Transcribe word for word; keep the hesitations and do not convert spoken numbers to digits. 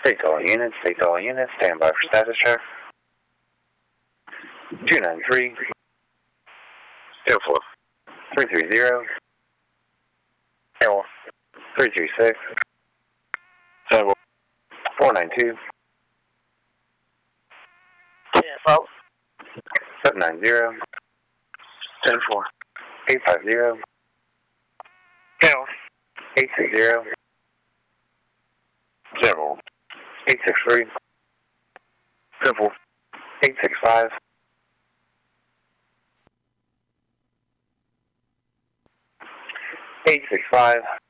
Take all units, take all units, stand by for status check. two nine three, ten four. three three zero, three three six, ten four. four nine two, ten four. seven nine zero, ten four. eight five zero, ten four. eight six zero, ten four. eight six three, ten four. eight six five, eight six five,